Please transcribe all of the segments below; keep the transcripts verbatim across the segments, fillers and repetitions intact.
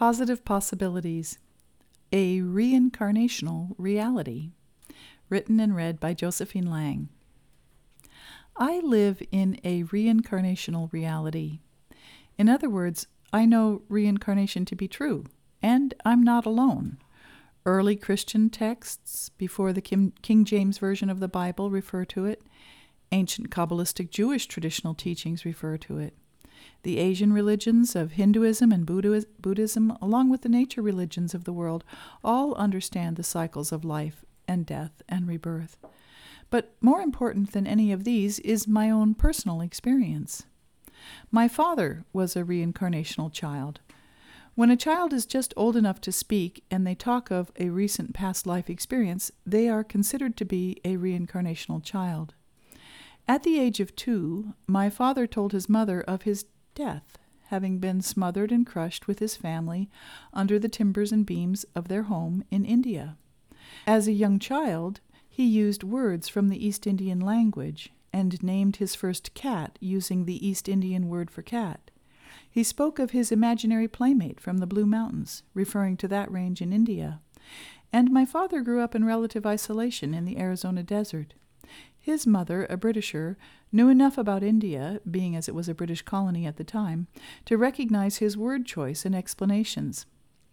Positive Possibilities, a Reincarnational Reality, written and read by Josephine Lang. I live in a reincarnational reality. In other words, I know reincarnation to be true, and I'm not alone. Early Christian texts before the Kim, King James Version of the Bible refer to it. Ancient Kabbalistic Jewish traditional teachings refer to it. The Asian religions of Hinduism and Buddhism, along with the nature religions of the world, all understand the cycles of life and death and rebirth. But more important than any of these is my own personal experience. My father was a reincarnational child. When a child is just old enough to speak and they talk of a recent past life experience, they are considered to be a reincarnational child. At the age of two, my father told his mother of his death, having been smothered and crushed with his family under the timbers and beams of their home in India. As a young child, he used words from the East Indian language and named his first cat using the East Indian word for cat. He spoke of his imaginary playmate from the Blue Mountains, referring to that range in India. And my father grew up in relative isolation in the Arizona desert. His mother, a Britisher, knew enough about India, being as it was a British colony at the time, to recognize his word choice and explanations.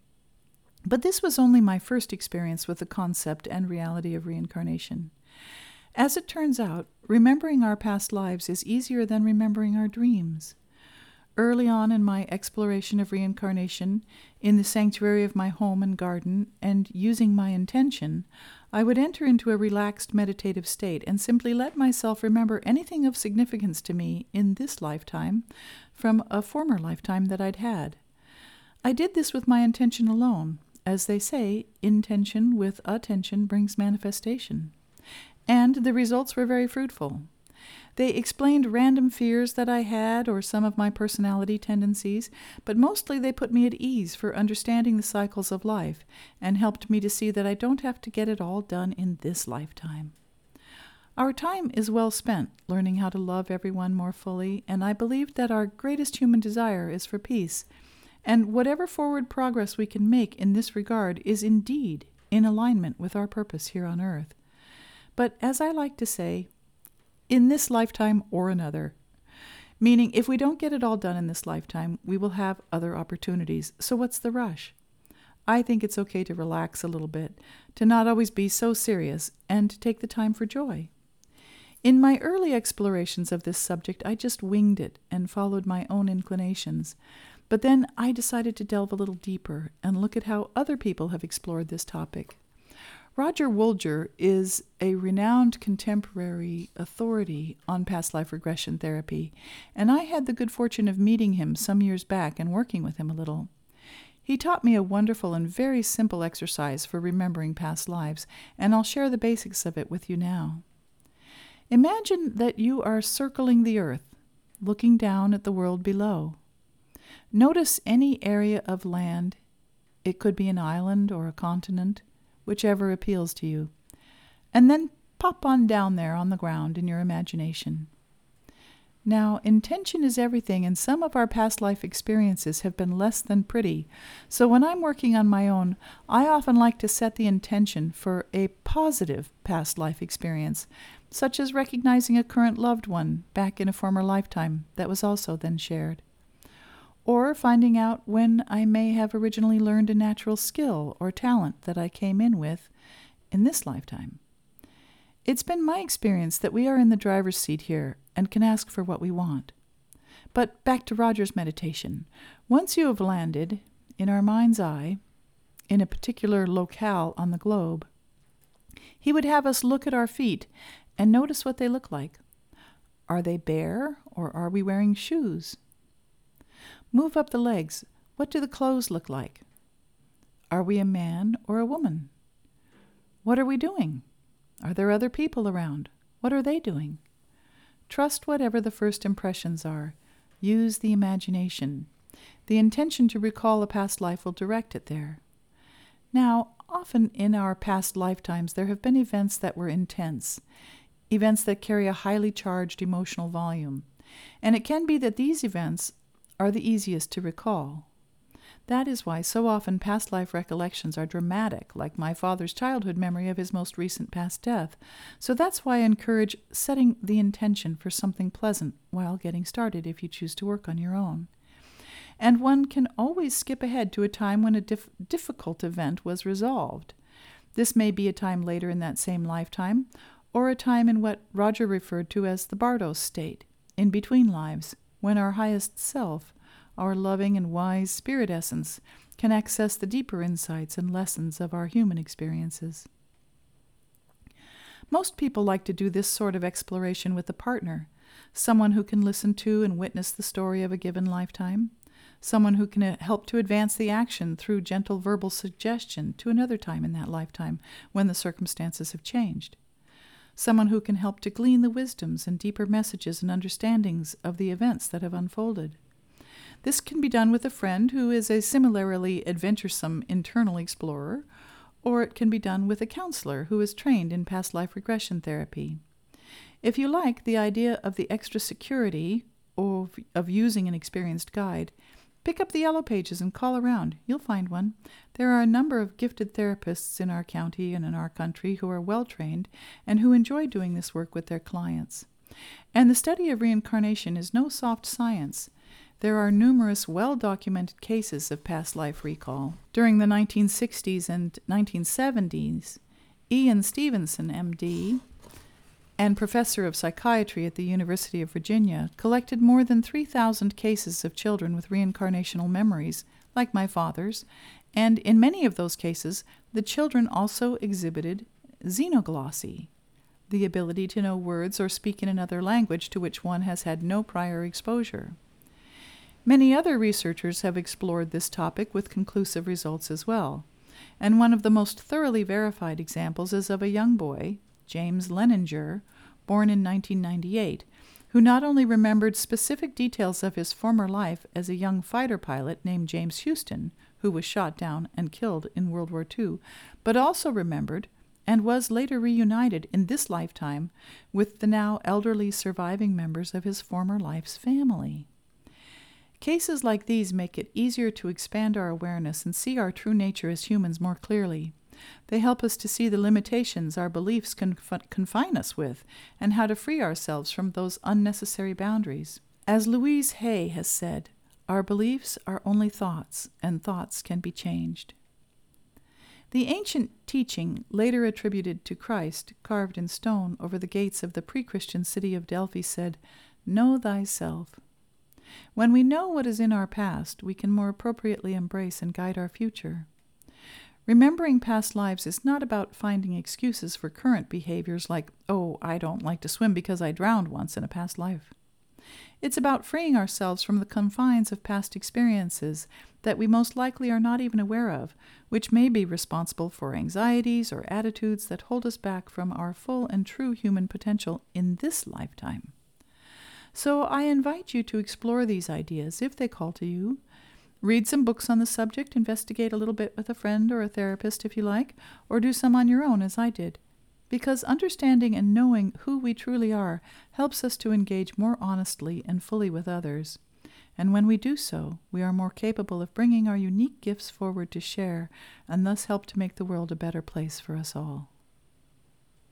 But this was only my first experience with the concept and reality of reincarnation. As it turns out, remembering our past lives is easier than remembering our dreams. Early on in my exploration of reincarnation, in the sanctuary of my home and garden, and using my intention, I would enter into a relaxed meditative state and simply let myself remember anything of significance to me in this lifetime from a former lifetime that I'd had. I did this with my intention alone. As they say, intention with attention brings manifestation. And the results were very fruitful. They explained random fears that I had or some of my personality tendencies, but mostly they put me at ease for understanding the cycles of life and helped me to see that I don't have to get it all done in this lifetime. Our time is well spent learning how to love everyone more fully, and I believe that our greatest human desire is for peace, and whatever forward progress we can make in this regard is indeed in alignment with our purpose here on earth. But as I like to say, in this lifetime or another. Meaning, if we don't get it all done in this lifetime, we will have other opportunities. So what's the rush? I think it's okay to relax a little bit, to not always be so serious, and to take the time for joy. In my early explorations of this subject, I just winged it and followed my own inclinations. But then I decided to delve a little deeper and look at how other people have explored this topic. Roger Wolger is a renowned contemporary authority on past life regression therapy, and I had the good fortune of meeting him some years back and working with him a little. He taught me a wonderful and very simple exercise for remembering past lives, and I'll share the basics of it with you now. Imagine that you are circling the earth, looking down at the world below. Notice any area of land. It could be an island or a continent, whichever appeals to you, and then pop on down there on the ground in your imagination. Now, intention is everything, and some of our past life experiences have been less than pretty, so when I'm working on my own, I often like to set the intention for a positive past life experience, such as recognizing a current loved one back in a former lifetime that was also then shared. Or finding out when I may have originally learned a natural skill or talent that I came in with in this lifetime. It's been my experience that we are in the driver's seat here and can ask for what we want. But back to Roger's meditation. Once you have landed, in our mind's eye, in a particular locale on the globe, he would have us look at our feet and notice what they look like. Are they bare, or are we wearing shoes? Move up the legs. What do the clothes look like? Are we a man or a woman? What are we doing? Are there other people around? What are they doing? Trust whatever the first impressions are. Use the imagination. The intention to recall a past life will direct it there. Now, often in our past lifetimes, there have been events that were intense, events that carry a highly charged emotional volume, and it can be that these events are the easiest to recall. That is why so often past life recollections are dramatic, like my father's childhood memory of his most recent past death. So that's why I encourage setting the intention for something pleasant while getting started if you choose to work on your own. And one can always skip ahead to a time when a dif- difficult event was resolved. This may be a time later in that same lifetime, or a time in what Roger referred to as the Bardos state, in between lives, when our highest self, our loving and wise spirit essence, can access the deeper insights and lessons of our human experiences. Most people like to do this sort of exploration with a partner, someone who can listen to and witness the story of a given lifetime, someone who can help to advance the action through gentle verbal suggestion to another time in that lifetime when the circumstances have changed, someone who can help to glean the wisdoms and deeper messages and understandings of the events that have unfolded. This can be done with a friend who is a similarly adventuresome internal explorer, or it can be done with a counselor who is trained in past life regression therapy. If you like the idea of the extra security of, of using an experienced guide, pick up the Yellow Pages and call around. You'll find one. There are a number of gifted therapists in our county and in our country who are well-trained and who enjoy doing this work with their clients. And the study of reincarnation is no soft science. There are numerous well-documented cases of past life recall. During the nineteen sixties and nineteen seventies, Ian Stevenson, M D, and professor of psychiatry at the University of Virginia, collected more than three thousand cases of children with reincarnational memories, like my father's, and in many of those cases, the children also exhibited xenoglossy, the ability to know words or speak in another language to which one has had no prior exposure. Many other researchers have explored this topic with conclusive results as well, and one of the most thoroughly verified examples is of a young boy, James Leninger, born in nineteen ninety-eight, who not only remembered specific details of his former life as a young fighter pilot named James Houston, who was shot down and killed in World War Two, but also remembered, and was later reunited in this lifetime, with the now elderly surviving members of his former life's family. Cases like these make it easier to expand our awareness and see our true nature as humans more clearly. They help us to see the limitations our beliefs conf- confine us with and how to free ourselves from those unnecessary boundaries. As Louise Hay has said, our beliefs are only thoughts, and thoughts can be changed. The ancient teaching later attributed to Christ, carved in stone over the gates of the pre-Christian city of Delphi, said, "Know thyself." When we know what is in our past, we can more appropriately embrace and guide our future. Remembering past lives is not about finding excuses for current behaviors like, oh, I don't like to swim because I drowned once in a past life. It's about freeing ourselves from the confines of past experiences that we most likely are not even aware of, which may be responsible for anxieties or attitudes that hold us back from our full and true human potential in this lifetime. So I invite you to explore these ideas if they call to you. Read some books on the subject, investigate a little bit with a friend or a therapist if you like, or do some on your own as I did. Because understanding and knowing who we truly are helps us to engage more honestly and fully with others. And when we do so, we are more capable of bringing our unique gifts forward to share, and thus help to make the world a better place for us all.